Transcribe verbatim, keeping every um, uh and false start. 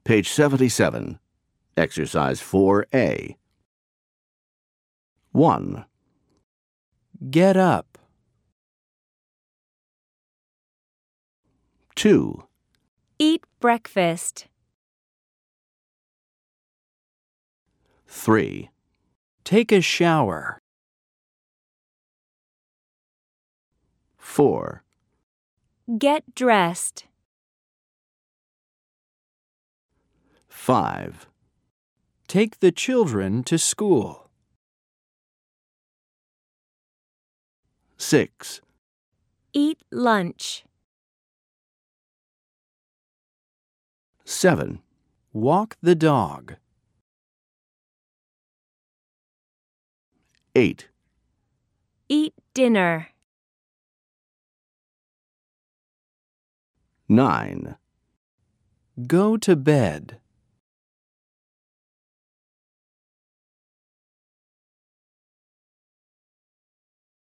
Page seventy-seven. Exercise four A. one. Get up. two. Eat breakfast. three. Take a shower. four. Get dressed. five. Take the children to school. six. Eat lunch. seven. Walk the dog. eight. Eat dinner. nine. Go to bed.